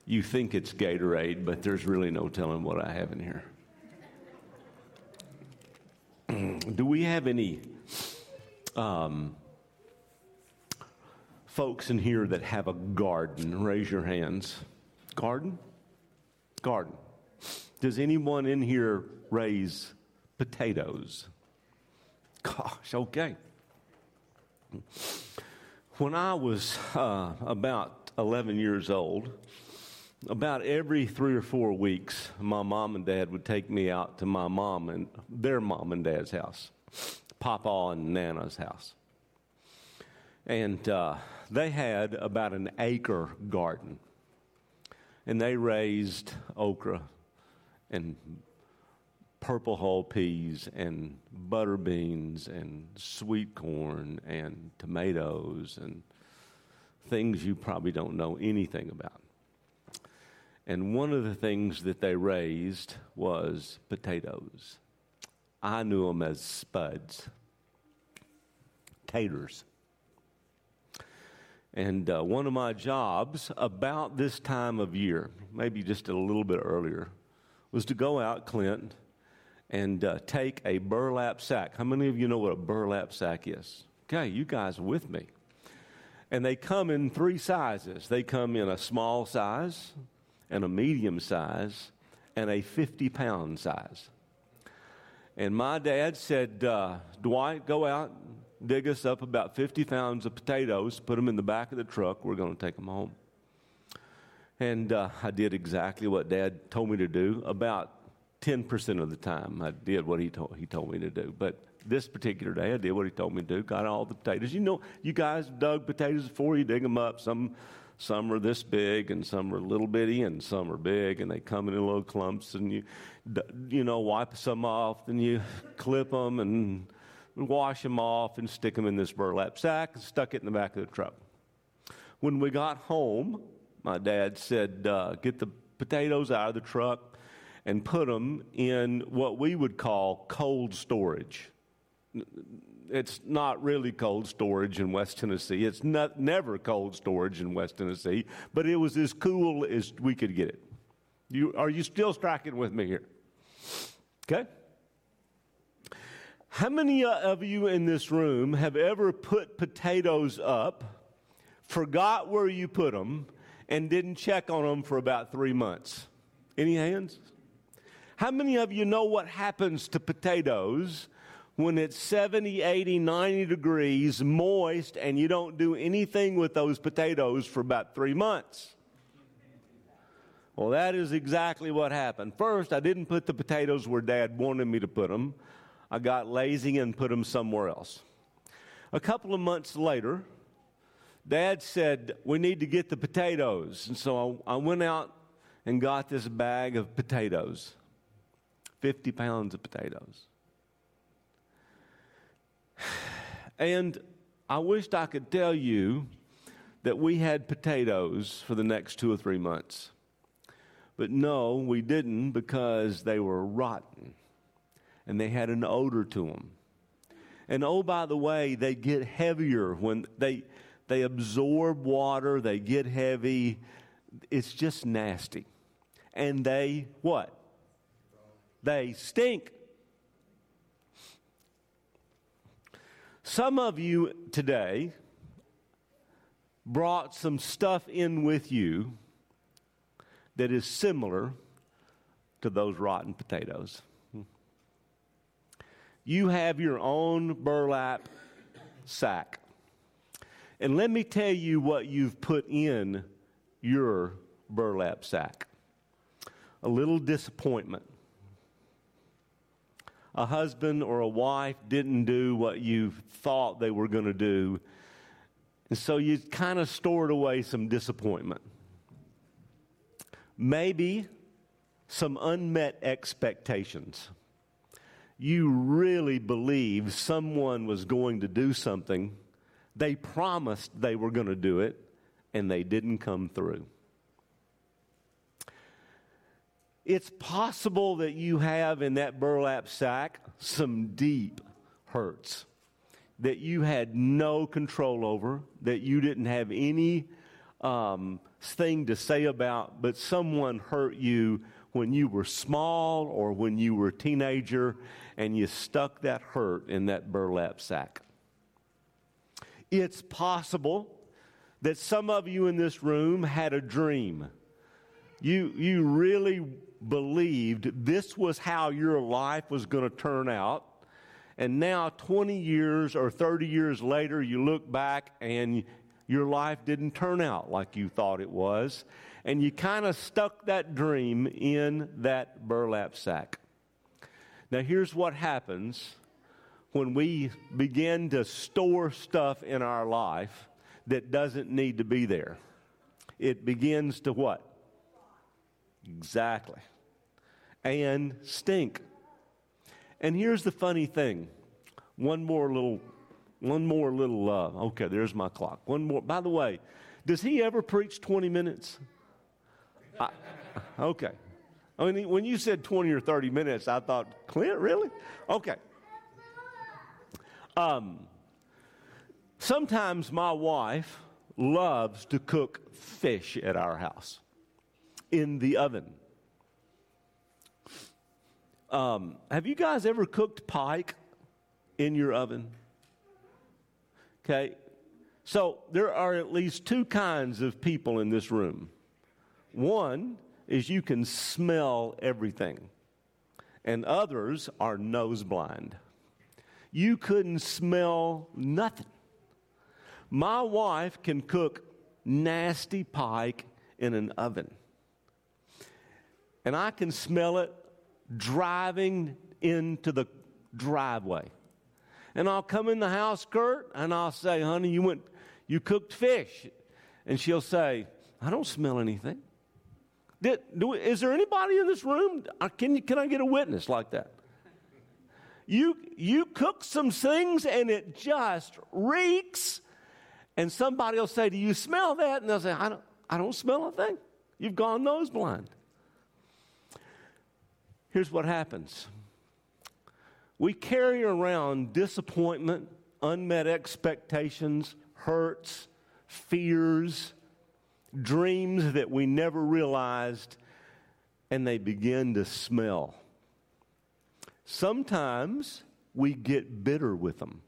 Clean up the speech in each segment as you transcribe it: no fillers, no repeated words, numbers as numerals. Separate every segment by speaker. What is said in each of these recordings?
Speaker 1: You think it's Gatorade, but there's really no telling what I have in here. Do we have any folks in here that have a garden? Raise your hands. Garden? Garden. Does anyone in here raise potatoes? Gosh, okay. When I was about 11 years old, about every 3 or 4 weeks, my mom and dad would take me out to my mom and their mom and dad's house, Papa and Nana's house. And they had about an acre garden. And they raised okra and purple hull peas and butter beans and sweet corn and tomatoes and things you probably don't know anything about. And one of the things that they raised was potatoes. I knew them as spuds, taters. And one of my jobs about this time of year, maybe just a little bit earlier, was to go out, Clint, and take a burlap sack. How many of you know what a burlap sack is? Okay, you guys are with me. And they come in 3 sizes. They come in a small size, and a medium size, and a 50-pound size. And my dad said, Dwight, go out, dig us up about 50 pounds of potatoes, put them in the back of the truck. We're going to take them home. And I did exactly what Dad told me to do. About 10% of the time, I did what he told me to do. But this particular day, I did what he told me to do. Got all the potatoes. You know, you guys dug potatoes before. You dig them up. Some are this big, and some are little bitty, and some are big, and they come in little clumps, and you wipe some off, and you clip them and wash them off and stick them in this burlap sack and stuck it in the back of the truck. When we got home, my dad said, get the potatoes out of the truck and put them in what we would call cold storage. It's not really cold storage in West Tennessee. It's never cold storage in West Tennessee, but it was as cool as we could get it. Are you still tracking with me here? Okay. How many of you in this room have ever put potatoes up, forgot where you put them, and didn't check on them for about 3 months? Any hands? How many of you know what happens to potatoes when it's 70, 80, 90 degrees, moist, and you don't do anything with those potatoes for about 3 months? Well, that is exactly what happened. First, I didn't put the potatoes where Dad wanted me to put them. I got lazy and put them somewhere else. A couple of months later, Dad said, we need to get the potatoes. And so I went out and got this bag of potatoes, 50 pounds of potatoes. And I wished I could tell you that we had potatoes for the next 2 or 3 months. But no, we didn't, because they were rotten. And they had an odor to them. And oh, by the way, they get heavier when they absorb water, they get heavy. It's just nasty. And they, what? They stink. Some of you today brought some stuff in with you that is similar to those rotten potatoes. You have your own burlap sack. And let me tell you what you've put in your burlap sack. A little disappointment. A husband or a wife didn't do what you thought they were going to do. And so you kind of stored away some disappointment. Maybe some unmet expectations. You really believe someone was going to do something. They promised they were going to do it, and they didn't come through. It's possible that you have in that burlap sack some deep hurts that you had no control over, that you didn't have any thing to say about, but someone hurt you when you were small or when you were a teenager, and you stuck that hurt in that burlap sack. It's possible that some of you in this room had a dream. You really believed this was how your life was going to turn out. And now 20 years or 30 years later, you look back and your life didn't turn out like you thought it was. And you kind of stuck that dream in that burlap sack. Now here's what happens when we begin to store stuff in our life that doesn't need to be there. It begins to what? Exactly. And stink. And here's the funny thing. One more little, okay, there's my clock. One more. By the way, does he ever preach 20 minutes? Okay. I mean, when you said 20 or 30 minutes, I thought, Clint, really? Okay. Sometimes my wife loves to cook fish at our house in the oven. Have you guys ever cooked pike in your oven? Okay. So there are at least two kinds of people in this room. One is you can smell everything, and others are nose blind. You couldn't smell nothing. My wife can cook nasty pike in an oven, and I can smell it driving into the driveway. And I'll come in the house, Kurt, and I'll say, honey, you cooked fish. And she'll say, I don't smell anything. Is there anybody in this room? Can I get a witness like that? You cook some things and it just reeks. And somebody will say, do you smell that? And they'll say, I don't smell a thing. You've gone nose blind. Here's what happens. We carry around disappointment, unmet expectations, hurts, fears, dreams that we never realized, and they begin to smell. Sometimes we get bitter with them.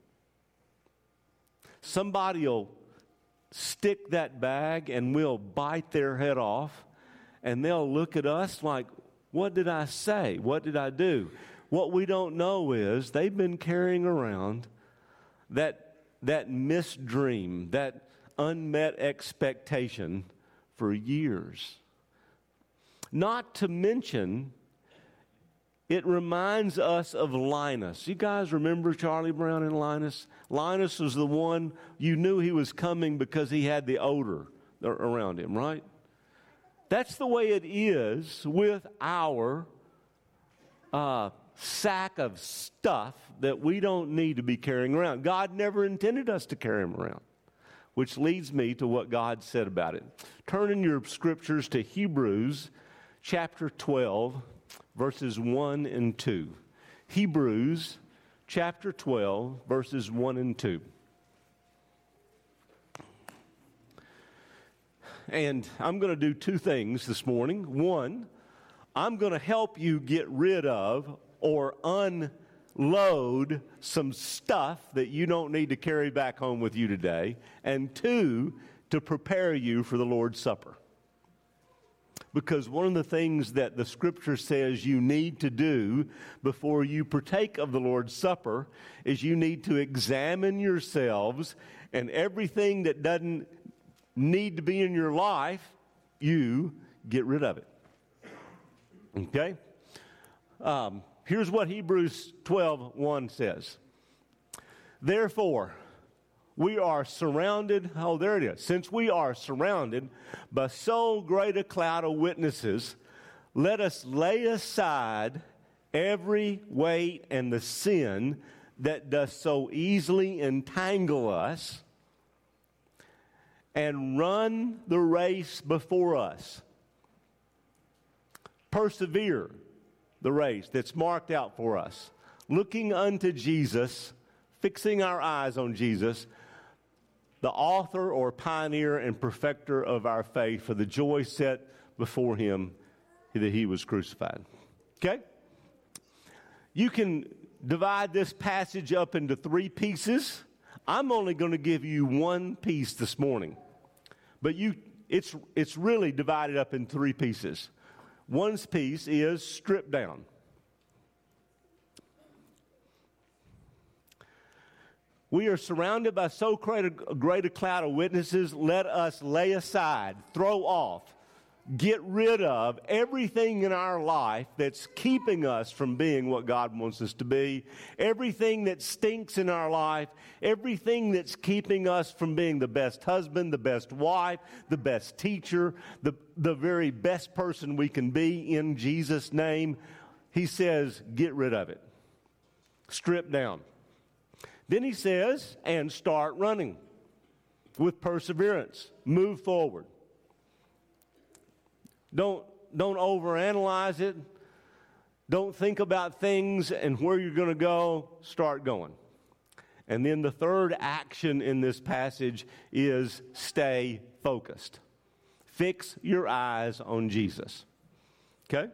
Speaker 1: Somebody will stick that bag and we'll bite their head off, and they'll look at us like, what did I say? What did I do? What we don't know is they've been carrying around that missed dream, that unmet expectation for years. Not to mention, it reminds us of Linus. You guys remember Charlie Brown and Linus? Linus was the one, you knew he was coming because he had the odor around him, right? That's the way it is with our sack of stuff that we don't need to be carrying around. God never intended us to carry them around, which leads me to what God said about it. Turn in your scriptures to Hebrews chapter 12, verses 1 and 2. Hebrews chapter 12, verses 1 and 2. And I'm going to do two things this morning. One, I'm going to help you get rid of or unload some stuff that you don't need to carry back home with you today. And two, to prepare you for the Lord's Supper. Because one of the things that the Scripture says you need to do before you partake of the Lord's Supper is you need to examine yourselves, and everything that doesn't need to be in your life, you get rid of it. Okay? Here's what Hebrews 12:1 says. Therefore, we are surrounded, there it is. Since we are surrounded by so great a cloud of witnesses, let us lay aside every weight and the sin that does so easily entangle us, and run the race before us. Persevere the race that's marked out for us, looking unto Jesus, fixing our eyes on Jesus, the author or pioneer and perfecter of our faith, for the joy set before him that he was crucified. Okay? You can divide this passage up into 3 pieces. I'm only going to give you one piece this morning. But it's really divided up in 3 pieces. One piece is stripped down. We are surrounded by so great a cloud of witnesses. Let us lay aside, throw off, get rid of everything in our life that's keeping us from being what God wants us to be, everything that stinks in our life, everything that's keeping us from being the best husband, the best wife, the best teacher, the very best person we can be in Jesus' name. He says, get rid of it. Strip down. Then he says, and start running with perseverance. Move forward. Don't overanalyze it. Don't think about things and where you're going to go. Start going. And then the third action in this passage is stay focused. Fix your eyes on Jesus. Okay?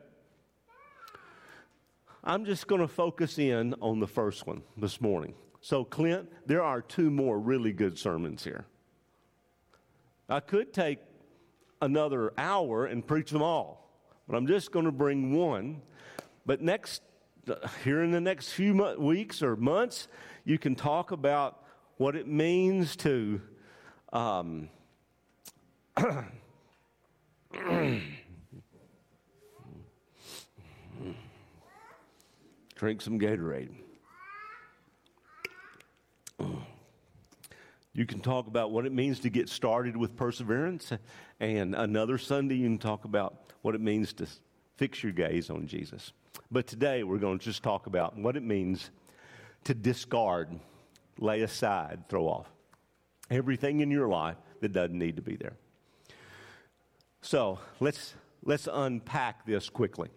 Speaker 1: I'm just going to focus in on the first one this morning. So, Clint, there are 2 more really good sermons here. I could take another hour and preach them all, but I'm just going to bring one. But here in the next few weeks or months, you can talk about what it means to drink some Gatorade. You can talk about what it means to get started with perseverance, and another Sunday you can talk about what it means to fix your gaze on Jesus. But today we're going to just talk about what it means to discard, lay aside, throw off everything in your life that doesn't need to be there. So let's unpack this quickly.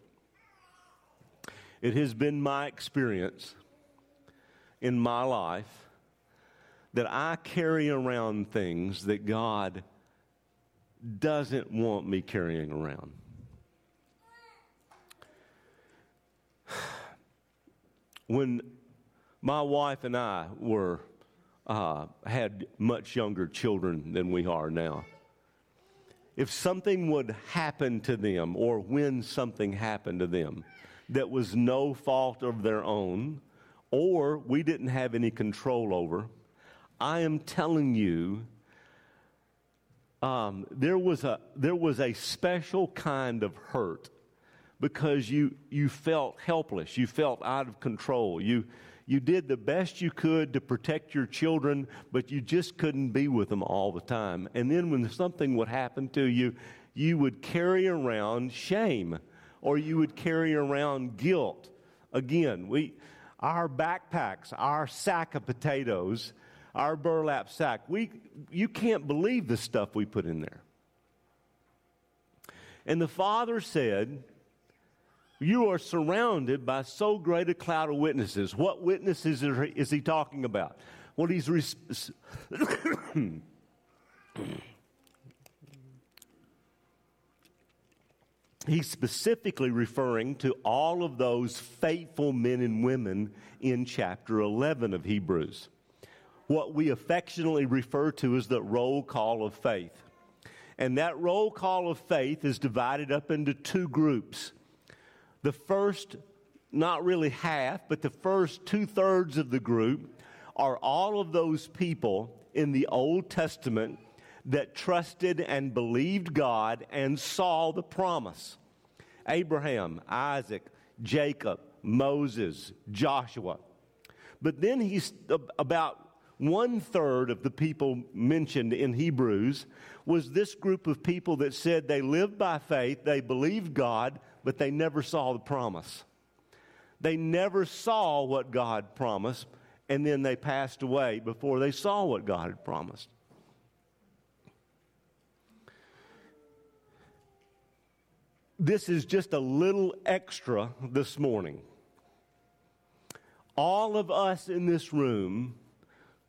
Speaker 1: It has been my experience in my life that I carry around things that God doesn't want me carrying around. When my wife and I had much younger children than we are now, if something would happen to them, or when something happened to them that was no fault of their own, or we didn't have any control over, I am telling you, there was a special kind of hurt, because you felt helpless, you felt out of control. You did the best you could to protect your children, but you just couldn't be with them all the time. And then when something would happen to you, you would carry around shame, or you would carry around guilt. Again, our backpacks, our sack of potatoes, our burlap sack, you can't believe the stuff we put in there. And the Father said, you are surrounded by so great a cloud of witnesses. What witnesses is he talking about? What he's he's specifically referring to all of those faithful men and women in chapter 11 of Hebrews. What we affectionately refer to as the roll call of faith. And that roll call of faith is divided up into 2 groups. The first, not really half, but the first 2/3 of the group are all of those people in the Old Testament that trusted and believed God and saw the promise. Abraham, Isaac, Jacob, Moses, Joshua. But then he's about 1/3 of the people mentioned in Hebrews was this group of people that said they lived by faith, they believed God, but they never saw the promise. They never saw what God promised, and then they passed away before they saw what God had promised. This is just a little extra this morning. All of us in this room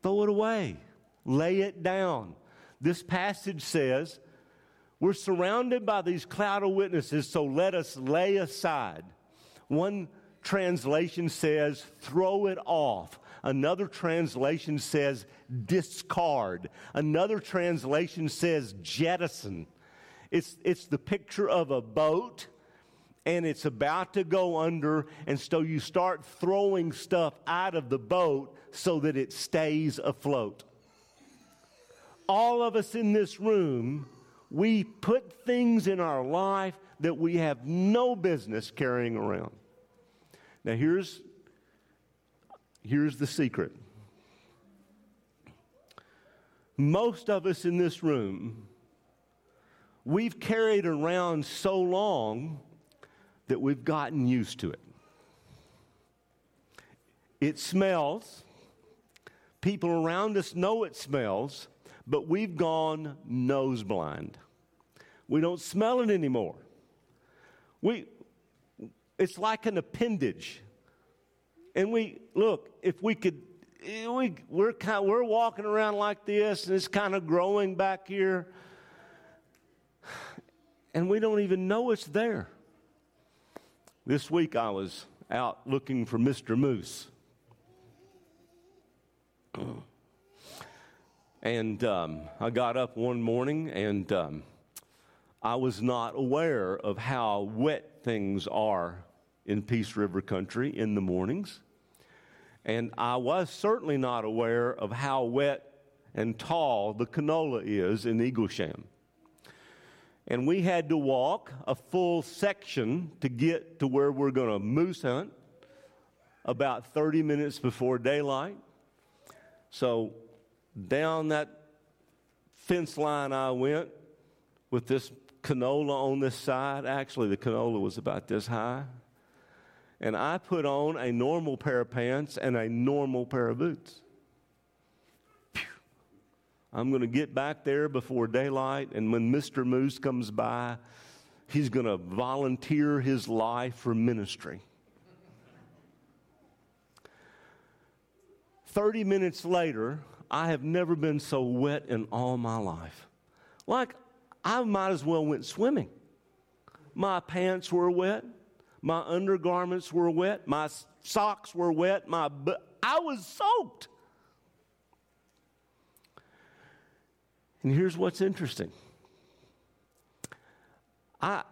Speaker 1: throw it away. Lay it down. This passage says, we're surrounded by these cloud of witnesses, so let us lay aside. One translation says, throw it off. Another translation says, discard. Another translation says, jettison. It's the picture of a boat, and it's about to go under, and so you start throwing stuff out of the boat so that it stays afloat. All of us in this room, we put things in our life that we have no business carrying around. Now here's the secret. Most of us in this room, we've carried around so long that we've gotten used to it. It smells. People around us know it smells, but we've gone nose blind. We don't smell it anymore. It's like an appendage. And if we could, we're walking around like this, and it's kind of growing back here, and we don't even know it's there. This week I was out looking for Mr. Moose. And I got up one morning, and I was not aware of how wet things are in Peace River country in the mornings. And I was certainly not aware of how wet and tall the canola is in Eaglesham. And we had to walk a full section to get to where we're going to moose hunt about 30 minutes before daylight. So down that fence line I went with this canola on this side. Actually, the canola was about this high. And I put on a normal pair of pants and a normal pair of boots. Phew. I'm going to get back there before daylight, and when Mr. Moose comes by, he's going to volunteer his life for ministry. 30 minutes later, I have never been so wet in all my life. Like, I might as well went swimming. My pants were wet. My undergarments were wet. My socks were wet. I was soaked. And here's what's interesting. I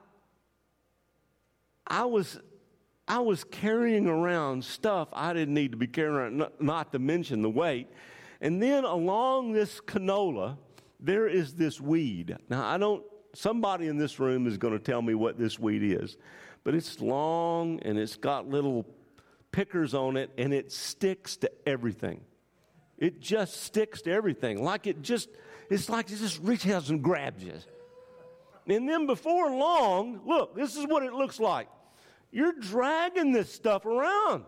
Speaker 1: was carrying around stuff I didn't need to be carrying around, not to mention the weight. And then along this canola, there is this weed. Now, somebody in this room is going to tell me what this weed is. But it's long, and it's got little pickers on it, and it sticks to everything. It just sticks to everything. It's like it just reaches out and grabs you. And then before long, look, this is what it looks like. You're dragging this stuff around.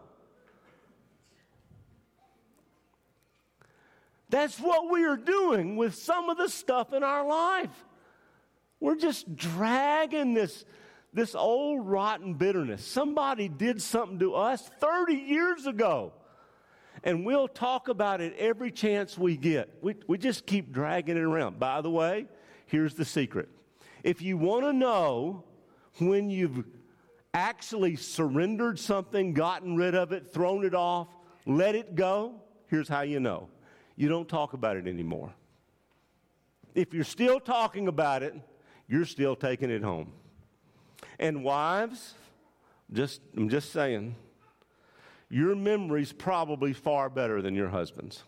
Speaker 1: That's what we are doing with some of the stuff in our life. We're just dragging this old rotten bitterness. Somebody did something to us 30 years ago. And we'll talk about it every chance we get. We just keep dragging it around. By the way, here's the secret. If you want to know when you've actually surrendered something, gotten rid of it, thrown it off, let it go, here's how you know. You don't talk about it anymore. If you're still talking about it, you're still taking it home. And wives, I'm just saying, your memory's probably far better than your husband's.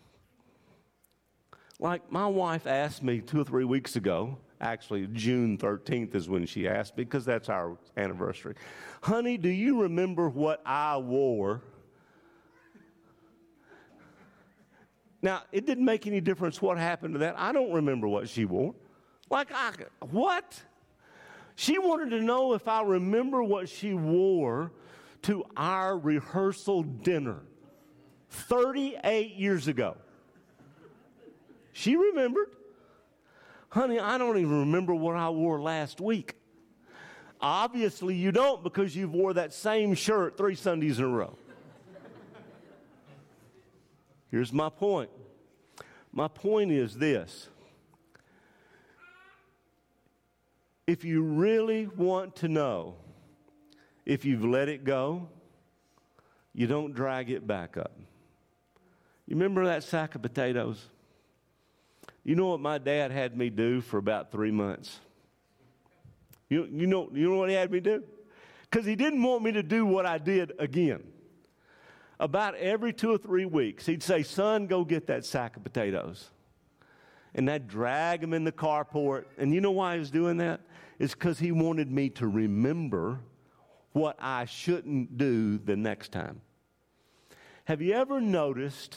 Speaker 1: Like my wife asked me 2 or 3 weeks ago, actually June 13th is when she asked me, because that's our anniversary. Honey, do you remember what I wore? Now, it didn't make any difference what happened to that. I don't remember what she wore. What? She wanted to know if I remember what she wore to our rehearsal dinner 38 years ago. She remembered. Honey, I don't even remember what I wore last week. Obviously, you don't, because you wore that same shirt 3 Sundays in a row. Here's my point. My point is this. If you really want to know if you've let it go, you don't drag it back up. You remember that sack of potatoes? You know what my dad had me do for about 3 months? You know what he had me do? Because he didn't want me to do what I did again. About every 2 or 3 weeks, he'd say, son, go get that sack of potatoes. And I'd drag him in the carport. And you know why he was doing that? It's because he wanted me to remember what I shouldn't do the next time. Have you ever noticed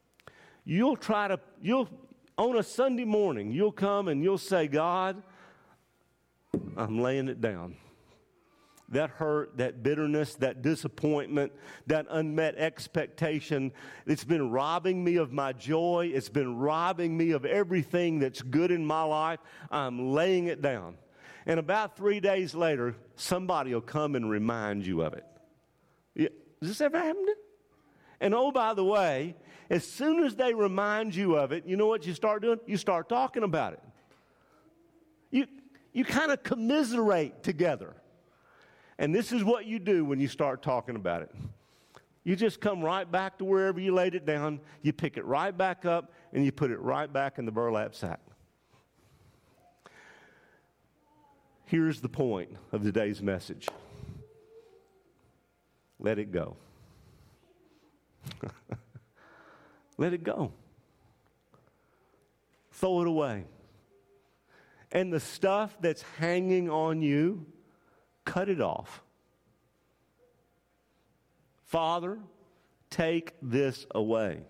Speaker 1: on a Sunday morning, you'll come and you'll say, God, I'm laying it down. That hurt, that bitterness, that disappointment, that unmet expectation, it's been robbing me of my joy. It's been robbing me of everything that's good in my life. I'm laying it down. And about 3 days later, somebody will come and remind you of it. Does this ever happen to you? And oh, by the way, as soon as they remind you of it, you know what you start doing? You start talking about it. You kind of commiserate together. And this is what you do when you start talking about it. You just come right back to wherever you laid it down. You pick it right back up, and you put it right back in the burlap sack. Here's the point of today's message. Let it go. Let it go. Throw it away. And the stuff that's hanging on you, cut it off. Father, take this away.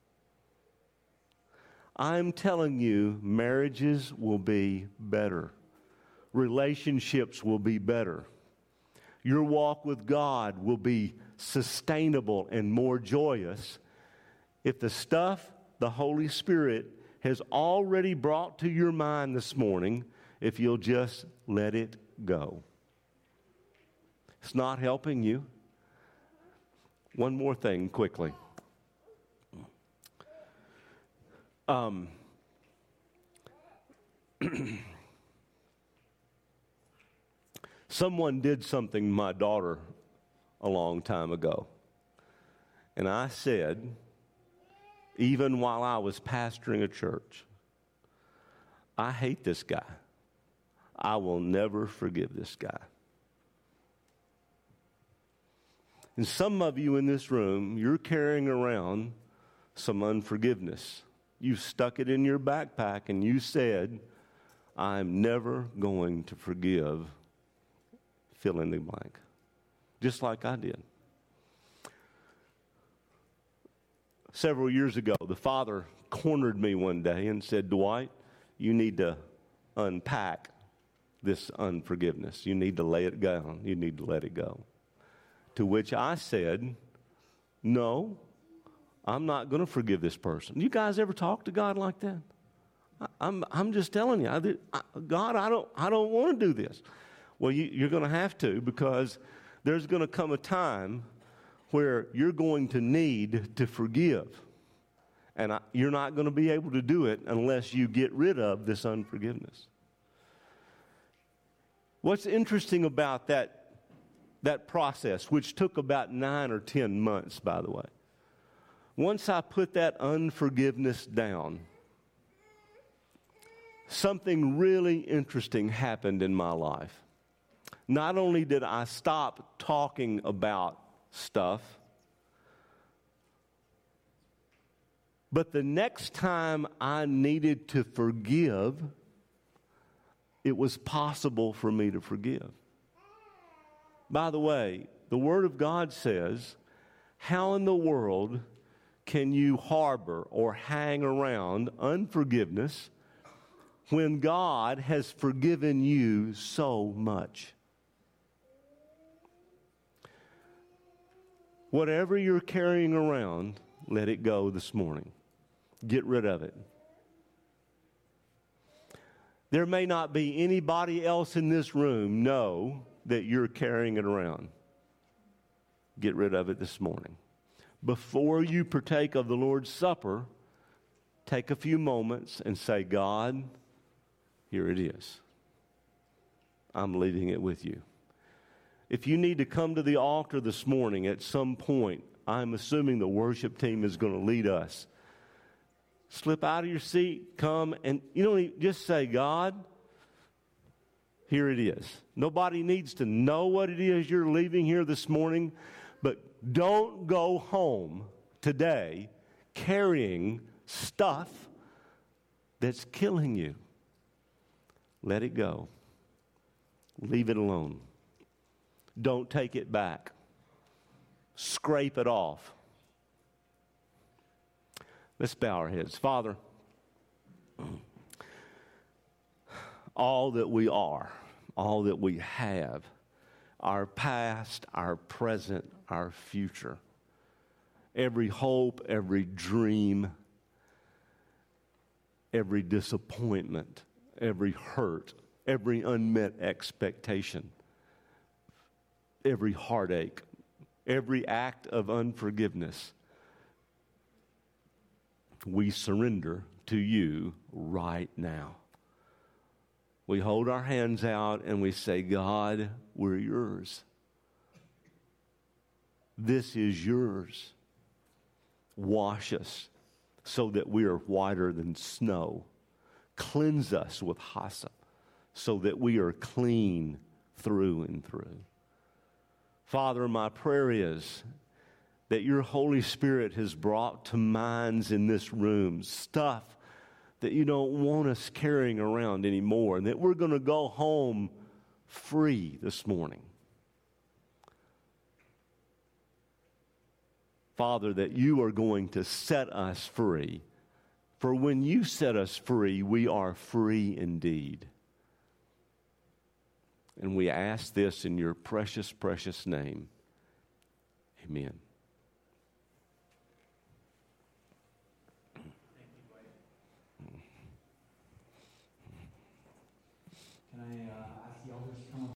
Speaker 1: I'm telling you, marriages will be better. Relationships will be better. Your walk with God will be sustainable and more joyous if the stuff the Holy Spirit has already brought to your mind this morning, if you'll just let it go. It's not helping you. One more thing quickly. Someone did something to my daughter a long time ago. And I said, even while I was pastoring a church, I hate this guy. I will never forgive this guy. And some of you in this room, you're carrying around some unforgiveness. You stuck it in your backpack and you said, I'm never going to forgive, fill in the blank. Just like I did. Several years ago, the Father cornered me one day and said, Dwight, you need to unpack this unforgiveness. You need to lay it down. You need to let it go. To which I said, no, I'm not going to forgive this person. You guys ever talk to God like that? I'm just telling you, God, I don't want to do this. Well, you're going to have to, because there's going to come a time where you're going to need to forgive. And you're not going to be able to do it unless you get rid of this unforgiveness. What's interesting about that process, which took about 9 or 10 months, by the way, once I put that unforgiveness down, something really interesting happened in my life. Not only did I stop talking about stuff, but the next time I needed to forgive, it was possible for me to forgive. By the way, the Word of God says, how in the world can you harbor or hang around unforgiveness when God has forgiven you so much? Whatever you're carrying around, let it go this morning. Get rid of it. There may not be anybody else in this room know that you're carrying it around. Get rid of it this morning. Before you partake of the Lord's Supper, take a few moments and say, God, here it is. I'm leaving it with you. If you need to come to the altar this morning at some point, I'm assuming the worship team is going to lead us. Slip out of your seat, come, and just say, God, here it is. Nobody needs to know what it is you're leaving here this morning, but don't go home today carrying stuff that's killing you. Let it go. Leave it alone. Don't take it back. Scrape it off. Let's bow our heads. Father, all that we are, all that we have, our past, our present, our future, every hope, every dream, every disappointment, every hurt, every unmet expectation, every heartache, every act of unforgiveness, we surrender to you right now. We hold our hands out and we say, God, we're yours. This is yours. Wash us so that we are whiter than snow. Cleanse us with hyssop so that we are clean through and through. Father, my prayer is that your Holy Spirit has brought to minds in this room stuff that you don't want us carrying around anymore, and that we're going to go home free this morning. Father, that you are going to set us free. For when you set us free, we are free indeed. And we ask this in your precious, precious name. Amen.